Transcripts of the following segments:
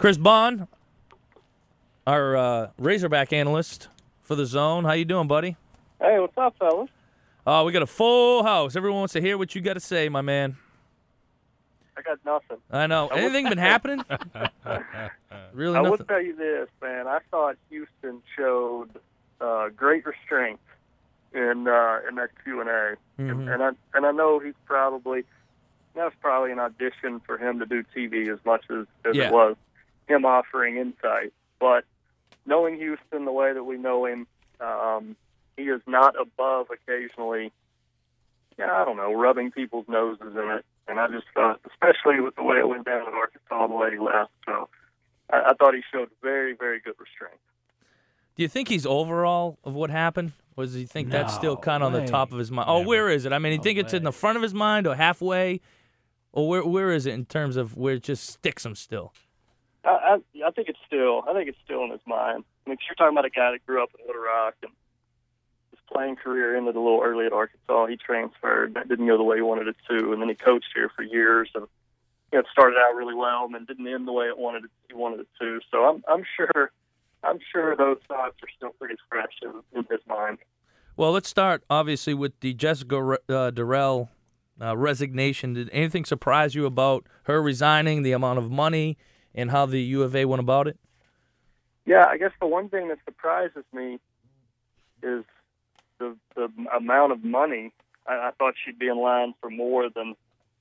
Chris Bond, our Razorback analyst for the Zone. How you doing, buddy? Hey, what's up, fellas? We got a full house. Everyone wants to hear what you got to say, my man. I got nothing. I know. Anything been happening? Really I nothing? will tell you this, man. I thought Houston showed great restraint in that Q&A, and I know he's probably that was probably an audition for him to do TV as much as it was him offering insight. But knowing Houston the way that we know him, he is not above occasionally, I don't know, rubbing people's noses in it. And I just thought, especially with the way it went down at Arkansas, the way he left, so I thought he showed very, very good restraint. Do you think he's over all of what happened? Or does he think that's still kind of on the top of his mind? Never. Oh, where is it? I mean, you think it's in the front of his mind or halfway? Or where is it in terms of where it just sticks him still? I think it's still in his mind. I mean, 'cause you're talking about a guy that grew up in Little Rock and his playing career ended a little early at Arkansas. He transferred. That didn't go the way he wanted it to, and then he coached here for years. And it started out really well, and then didn't end the way he wanted it to. So I'm sure those thoughts are still pretty fresh in his mind. Well, let's start obviously with the Jessica Durrell resignation. Did anything surprise you about her resigning, the amount of money, and how the U of A went about it? Yeah, I guess the one thing that surprises me is the amount of money. I thought she'd be in line for more than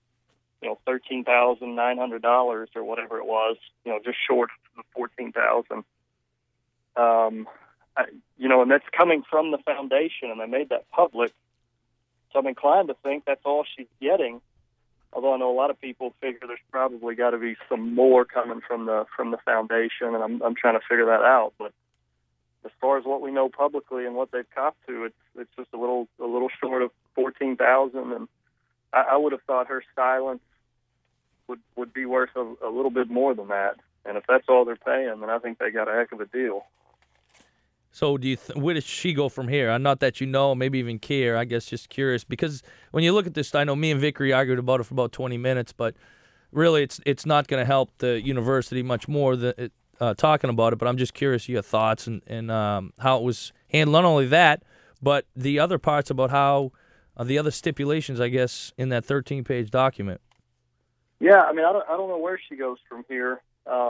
$13,900 or whatever it was. Just short of the $14,000. And that's coming from the foundation, and they made that public. So I'm inclined to think that's all she's getting. Although I know a lot of people figure there's probably got to be some more coming from the foundation, and I'm trying to figure that out. But as far as what we know publicly and what they've copped to, it's just a little short of $14,000, and I would have thought her silence would be worth a little bit more than that. And if that's all they're paying, then I think they got a heck of a deal. So where does she go from here? Not that you know, maybe even care. I guess just curious. Because when you look at this, I know me and Vickery argued about it for about 20 minutes, but really it's not going to help the university much more talking about it. But I'm just curious your thoughts and how it was handled. Not only that, but the other parts about how the other stipulations, I guess, in that 13-page document. Yeah, I mean, I don't know where she goes from here.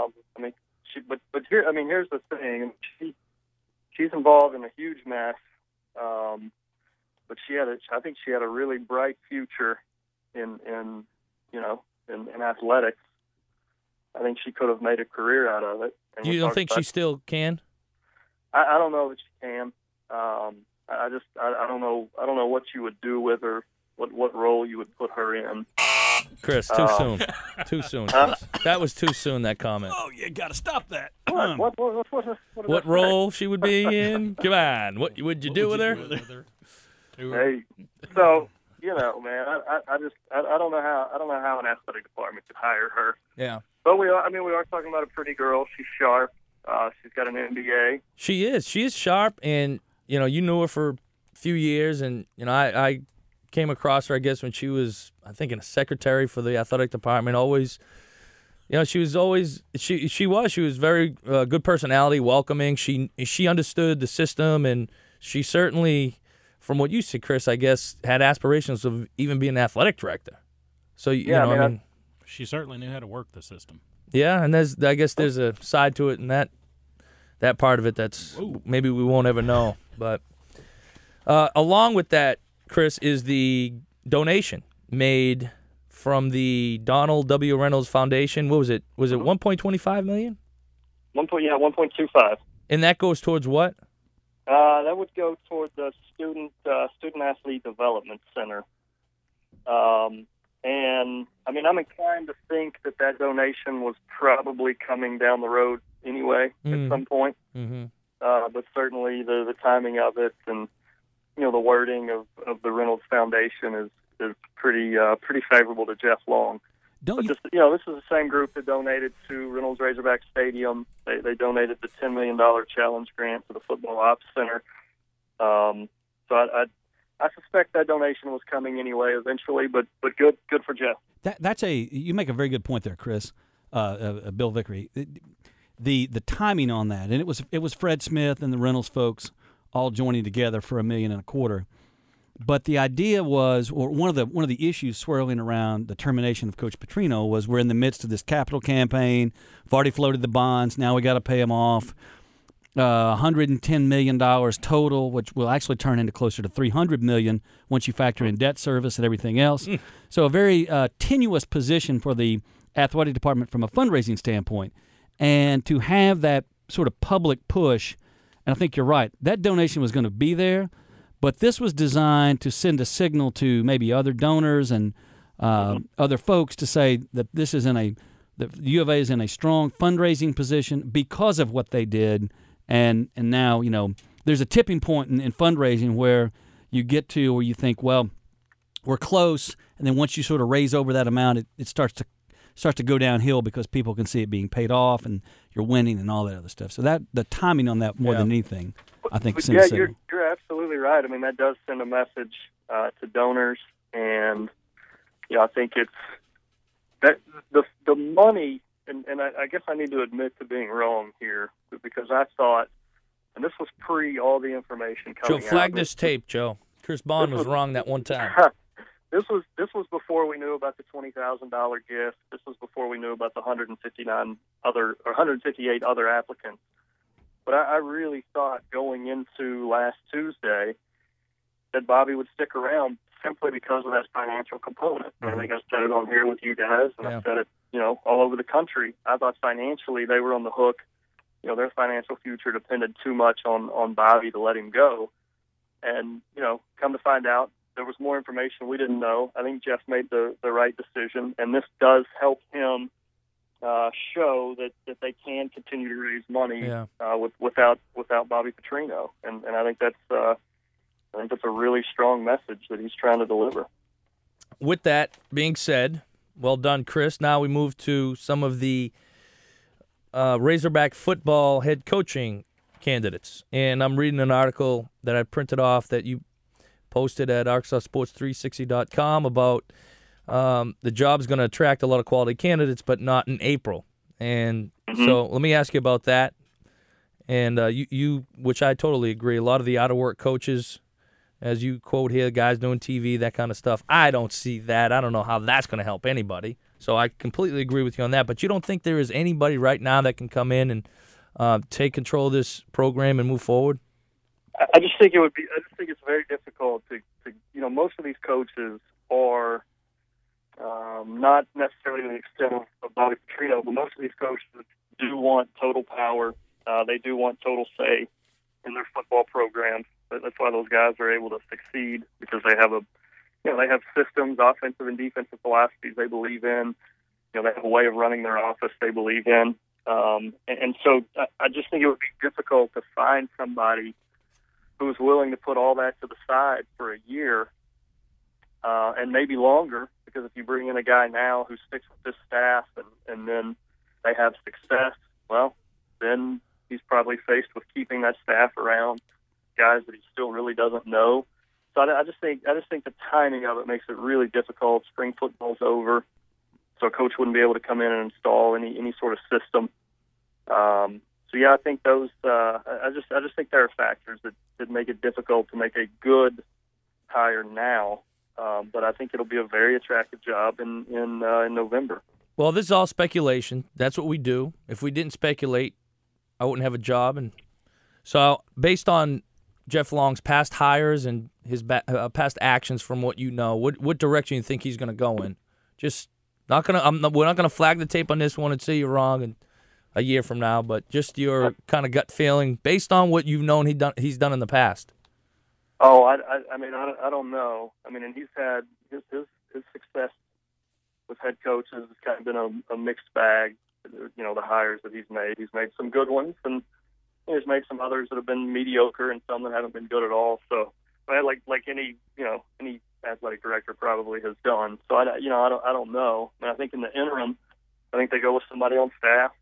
Here's the thing. She's involved in a huge mess, but I think she had a really bright future in athletics. I think she could have made a career out of it. And You don't think she still can? I don't know that she can. I don't know what you would do with her, what role you would put her in. Chris, too soon. Too soon. Chris. That was too soon, that comment. Oh, you got to stop that. What role she would be in? Come on. What would you do with her? Hey, so man, I don't know how an athletic department could hire her. Yeah. But we are talking about a pretty girl. She's sharp. She's got an MBA. She is sharp, and you knew her for a few years, and I came across her, I guess, when she was, I think, a secretary for the athletic department. Always, she was very good personality, welcoming. She understood the system, and she certainly, from what you said, Chris, I guess, had aspirations of even being an athletic director. So she certainly knew how to work the system. Yeah, and there's a side to it, and that part of it that's maybe we won't ever know. But along with that, Chris, is the donation made from the Donald W. Reynolds Foundation. What was it? Was it $1.25 million? 1.25. And that goes towards what? That would go toward the student athlete development center. And I mean, I'm inclined to think that donation was probably coming down the road anyway at some point. Mm-hmm. But certainly the timing of it and the wording of the Reynolds Foundation is pretty favorable to Jeff Long. This is the same group that donated to Reynolds Razorback Stadium. They donated the $10 million challenge grant to the Football Ops Center. So I suspect that donation was coming anyway eventually, but good for Jeff. You make a very good point there, Chris. Bill Vickery. the timing on that, and it was Fred Smith and the Reynolds folks all joining together for $1.25 million. But the idea was, or one of the issues swirling around the termination of Coach Petrino was, we're in the midst of this capital campaign. We've already floated the bonds. Now we got to pay them off. $110 million total, which will actually turn into closer to $300 million once you factor in debt service and everything else. So a very tenuous position for the athletic department from a fundraising standpoint. And to have that sort of public push, and I think you're right, that donation was going to be there, but this was designed to send a signal to maybe other donors and other folks to say that this is the U of A is in a strong fundraising position because of what they did. And now, there's a tipping point in fundraising where you get to where you think, well, we're close, and then once you sort of raise over that amount, it starts to go downhill because people can see it being paid off and you're winning and all that other stuff. So that the timing on that more than anything, I think, sends a signal. You're absolutely right. I mean, that does send a message to donors, and I think it's that the money. And I guess I need to admit to being wrong here, because I thought, and this was pre all the information coming out. Joe, flag this tape, Joe. Chris Bond was wrong that one time. This was before we knew about the $20,000 gift. This was before we knew about the 158 other applicants. But I really thought going into last Tuesday that Bobby would stick around simply because of that financial component. I think I said it on here with you guys, and I said it, all over the country. I thought financially they were on the hook. Their financial future depended too much on Bobby to let him go. And, come to find out, there was more information we didn't know. I think Jeff made the right decision, and this does help him show that they can continue to raise money without Bobby Petrino. And I think that's a really strong message that he's trying to deliver. With that being said, well done, Chris. Now we move to some of the Razorback football head coaching candidates. And I'm reading an article that I printed off that you posted at ArkansasSports360.com about the job's going to attract a lot of quality candidates, but not in April. And so let me ask you about that. And you, which I totally agree, a lot of the out-of-work coaches, as you quote here, guys doing TV, that kind of stuff, I don't see that. I don't know how that's going to help anybody. So I completely agree with you on that. But you don't think there is anybody right now that can come in and take control of this program and move forward? I just think it's very difficult to most of these coaches are not necessarily to the extent of Bobby Petrino, but most of these coaches do want total power. They do want total say in their football programs. That's why those guys are able to succeed, because they have they have systems, offensive and defensive philosophies they believe in. They have a way of running their office they believe in. And so I just think it would be difficult to find somebody who's willing to put all that to the side for a year and maybe longer, because if you bring in a guy now who sticks with this staff and then they have success, well, then he's probably faced with keeping that staff around, guys that he still really doesn't know. So I just think the timing of it makes it really difficult. Spring football's over, so a coach wouldn't be able to come in and install any sort of system. So yeah, I think those. I just think there are factors that make it difficult to make a good hire now. But I think it'll be a very attractive job in November. Well, this is all speculation. That's what we do. If we didn't speculate, I wouldn't have a job. And so, based on Jeff Long's past hires and his past actions, from what you know, what direction you think he's going to go in? Just we're not gonna flag the tape on this one and say you're wrong and a year from now, but just your kind of gut feeling based on what you've known he's done in the past. Oh, I mean, I don't know. I mean, and he's had his success with head coaches has kind of been a mixed bag. The hires that he's made some good ones, and he's made some others that have been mediocre, and some that haven't been good at all. So, like any athletic director probably has done. So I don't know. And I think in the interim, I think they go with somebody on staff.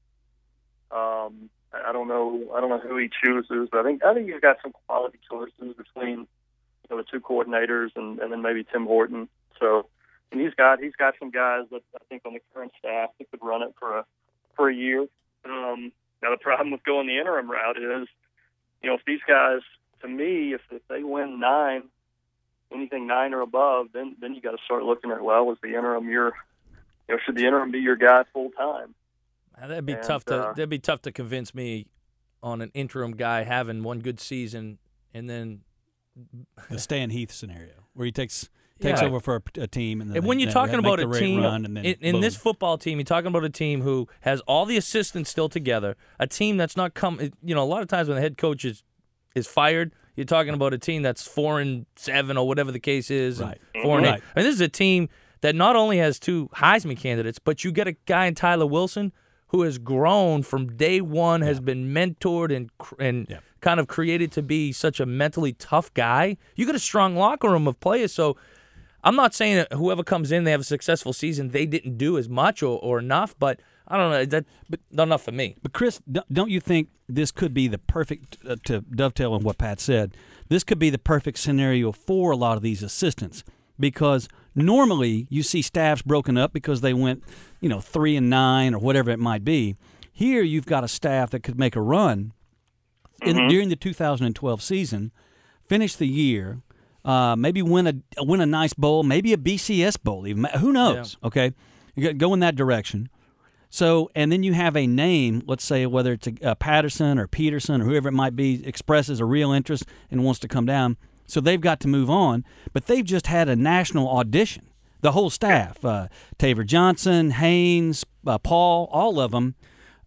I don't know who he chooses, but I think he's got some quality choices between the two coordinators and then maybe Tim Horton. So, and he's got some guys that I think on the current staff that could run it for a year. Now problem with going the interim route is, if these guys, to me, if they win 9, anything 9 or above, then you got to start looking at, well, is the interim should the interim be your guy full time? That'd be tough to convince me on an interim guy having one good season and then the Stan Heath scenario where he takes over for a team. And when you're talking about a team, in this football team, you're talking about a team who has all the assistants still together, a team that's not a lot of times when the head coach is fired, you're talking about a team that's 4-7 or whatever the case is, right. 4-8. Right. And this is a team that not only has 2 Heisman candidates, but you get a guy in Tyler Wilson who has grown from day one, has been mentored and kind of created to be such a mentally tough guy. You get a strong locker room of players. So I'm not saying that whoever comes in, they have a successful season, they didn't do as much or enough, but I don't know. But not enough for me. But, Chris, don't you think this could be the perfect, to dovetail on what Pat said, this could be the perfect scenario for a lot of these assistants? Because normally you see staffs broken up because they went, 3-9 or whatever it might be. Here you've got a staff that could make a run during the 2012 season, finish the year, maybe win a nice bowl, maybe a BCS bowl even. Who knows? Yeah. Okay, you go in that direction. So, and then you have a name, let's say whether it's a Patterson or Peterson or whoever it might be, expresses a real interest and wants to come down. So they've got to move on, but they've just had a national audition. The whole staff, Taver Johnson, Haynes, Paul, all of them.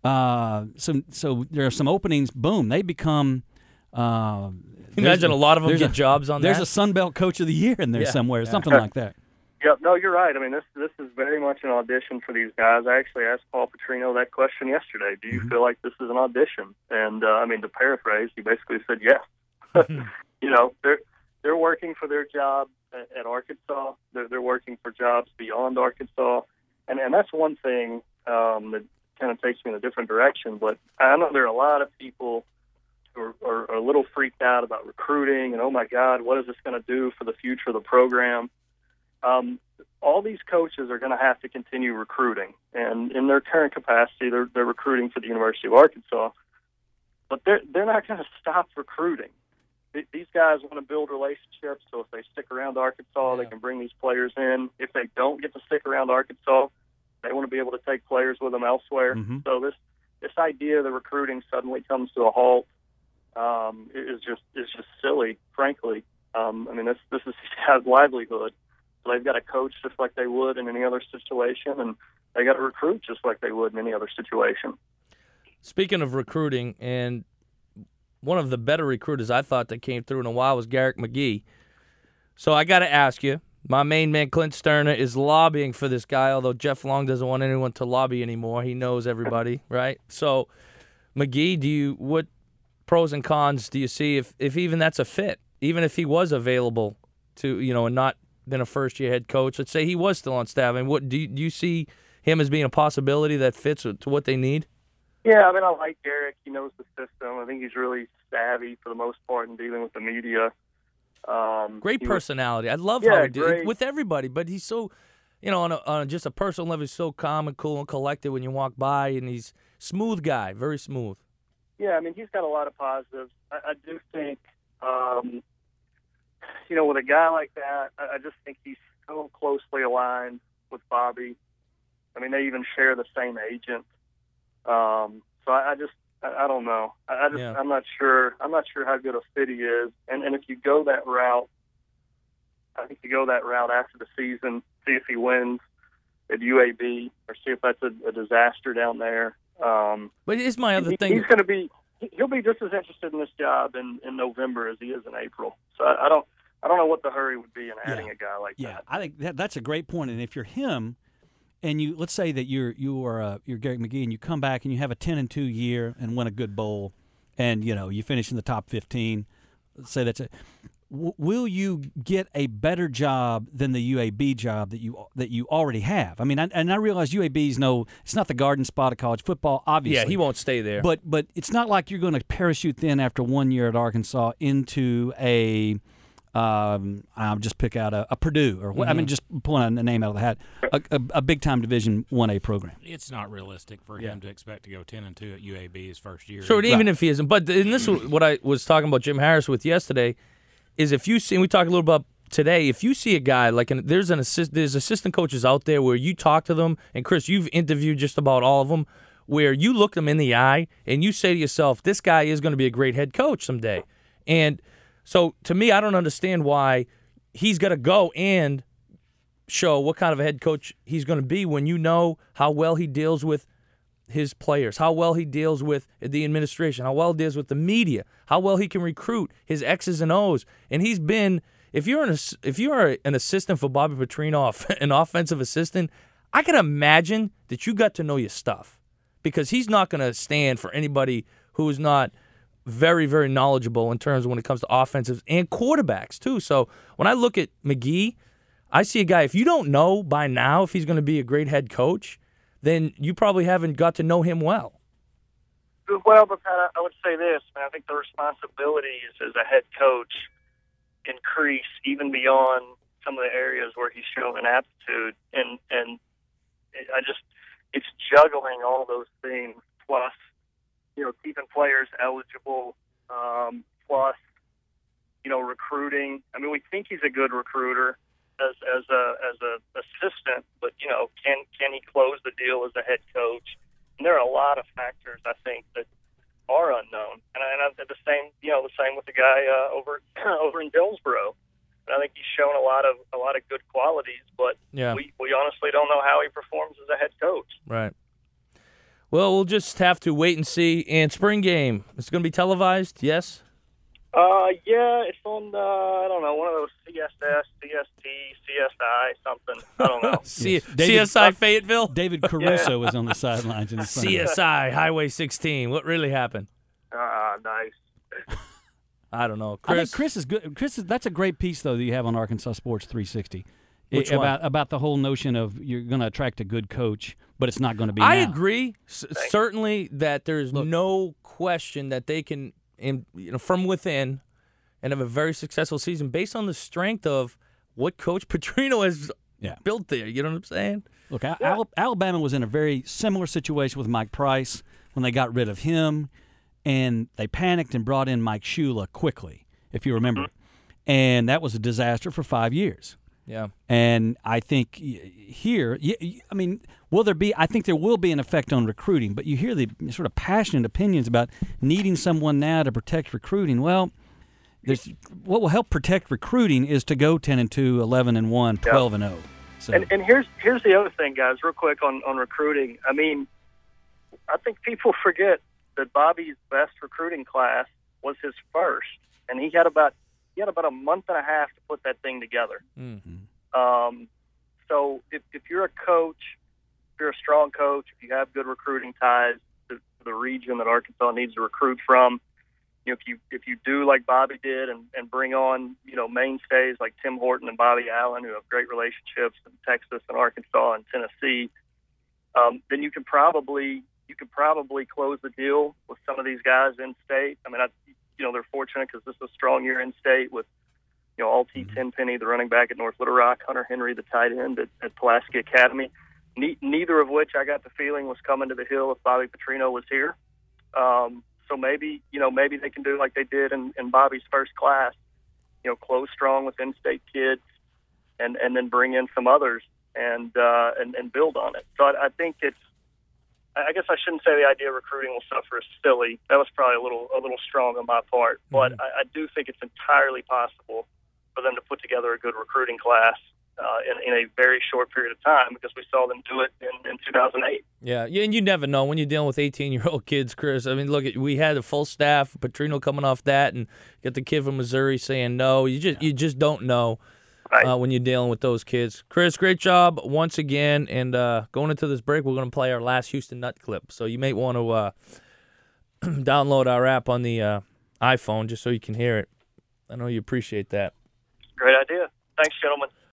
So there are some openings. Boom, they become. Imagine a lot of them get jobs on there's that. There's a Sun Belt Coach of the Year in there somewhere, something like that. Yep, no, you're right. I mean, this is very much an audition for these guys. I actually asked Paul Petrino that question yesterday. Do you feel like this is an audition? And to paraphrase, he basically said yes. They're working for their job at Arkansas. They're working for jobs beyond Arkansas, and that's one thing that kind of takes me in a different direction. But I know there are a lot of people who are a little freaked out about recruiting and, oh my God, what is this going to do for the future of the program? All these coaches are going to have to continue recruiting, and in their current capacity, they're recruiting for the University of Arkansas. But they're not going to stop recruiting. These guys want to build relationships, so if they stick around Arkansas, they can bring these players in. If they don't get to stick around Arkansas, they want to be able to take players with them elsewhere. Mm-hmm. So this idea that recruiting suddenly comes to a halt is just silly, frankly. This is his livelihood. So they've got to coach just like they would in any other situation, and they got to recruit just like they would in any other situation. Speaking of recruiting, and one of the better recruiters I thought that came through in a while was Garrick McGee. So I got to ask you, my main man Clint Sterner is lobbying for this guy, although Jeff Long doesn't want anyone to lobby anymore. He knows everybody, right? So, McGee, what pros and cons do you see if even that's a fit, even if he was available to, and not been a first-year head coach? Let's say he was still on staff. And what do you see him as being a possibility that fits to what they need? Yeah, I like Garrick. He knows the system. I think he's really savvy for the most part in dealing with the media. Great personality. I love how he did with everybody, but he's so, on just a personal level, he's so calm and cool and collected when you walk by, and he's smooth guy, very smooth. Yeah, he's got a lot of positives. I do think, with a guy like that, I just think he's so closely aligned with Bobby. They even share the same agent. So I don't know. I'm not sure. I'm not sure how good a fit he is. And if you go that route, I think you go that route after the season, see if he wins at UAB, or see if that's a disaster down there. But here's my other thing. He'll be just as interested in this job in November as he is in April. So I don't know what the hurry would be in adding a guy like that. Yeah, I think that's a great point. And if you're him, and let's say that you're Garrick McGee, and you come back and you have a 10-2 year and win a good bowl, and you finish in the top 15. Let's say that's it. Will you get a better job than the UAB job that you already have? I realize UAB's it's not the garden spot of college football, obviously. Yeah, he won't stay there. But it's not like you're going to parachute then after 1 year at Arkansas into a I'll just pick out a Purdue, or I mean, just pulling a name out of the hat, a big-time Division 1A program. It's not realistic for him to expect to go 10-2 at UAB his first year. Sure, even if he isn't. But and this is what I was talking about Jim Harris with yesterday, is if you see, and we talked a little about today, if you see a guy like there's assistant coaches out there where you talk to them, and Chris, you've interviewed just about all of them, where you look them in the eye and you say to yourself, this guy is going to be a great head coach someday. And so to me, I don't understand why he's got to go and show what kind of a head coach he's going to be when you know how well he deals with his players, how well he deals with the administration, how well he deals with the media, how well he can recruit his X's and O's. And he's been, if you're an assistant for Bobby Petrino, an offensive assistant, I can imagine that you got to know your stuff, because he's not going to stand for anybody who is not very, very knowledgeable in terms of when it comes to offensives and quarterbacks too. So when I look at McGee, I see a guy, if you don't know by now if he's going to be a great head coach, then you probably haven't got to know him well. Well, but Pat, I would say this. I think the responsibilities as a head coach increase even beyond some of the areas where he's shown an aptitude, and it's juggling all those things, plus keeping players eligible, plus recruiting. I mean, we think he's a good recruiter as a assistant, but can he close the deal as a head coach? And there are a lot of factors, I think, that are unknown. And the same with the guy over in Dillsboro. And I think he's shown a lot of good qualities, but we honestly don't know how he performs as a head coach. Right. Well, we'll just have to wait and see. And spring game, it's going to be televised, yes? Yeah, it's on, I don't know, one of those CSS, CST, CSI, something. I don't know. CSI Fayetteville? David Caruso was on the sidelines in the CSI Highway 16. What really happened? Nice. I don't know. I think Chris is good. That's a great piece, though, that you have on Arkansas Sports 360. Which one? About the whole notion of you're going to attract a good coach, but it's not going to be I now. agree, certainly, that there's no question that they can, from within, and have a very successful season based on the strength of what Coach Petrino has built there. You know what I'm saying? Look, Alabama was in a very similar situation with Mike Price when they got rid of him, and they panicked and brought in Mike Shula quickly, if you remember. And that was a disaster for 5 years. Yeah. And I think here, I mean, I think there will be an effect on recruiting, but you hear the sort of passionate opinions about needing someone now to protect recruiting. Well, what will help protect recruiting is to go 10-2, 11-1, 12-0. So. And here's the other thing, guys, real quick on recruiting. I mean, I think people forget that Bobby's best recruiting class was his first, and he had about a month and a half to put that thing together. Mm-hmm. So if you're a coach, if you're a strong coach, if you have good recruiting ties to the region that Arkansas needs to recruit from, if you do like Bobby did and bring on mainstays like Tim Horton and Bobby Allen, who have great relationships in Texas and Arkansas and Tennessee, then you can probably close the deal with some of these guys in state. I mean, they're fortunate because this is a strong year in state with, Alti Tenpenny, the running back at North Little Rock, Hunter Henry, the tight end at Pulaski Academy, neither of which I got the feeling was coming to the Hill if Bobby Petrino was here. So maybe they can do like they did in Bobby's first class, close strong with in-state kids and then bring in some others and build on it. So I think I guess I shouldn't say the idea of recruiting will suffer is silly. That was probably a little strong on my part. But I do think it's entirely possible for them to put together a good recruiting class in a very short period of time, because we saw them do it in 2008. Yeah, and you never know when you're dealing with 18-year-old kids, Chris. I mean, look, we had a full staff, Petrino coming off that, and get the kid from Missouri saying no. You just don't know. Right. When you're dealing with those kids. Chris, great job once again. And going into this break, we're going to play our last Houston Nut clip. So you may want to download our app on the iPhone just so you can hear it. I know you appreciate that. Great idea. Thanks, gentlemen.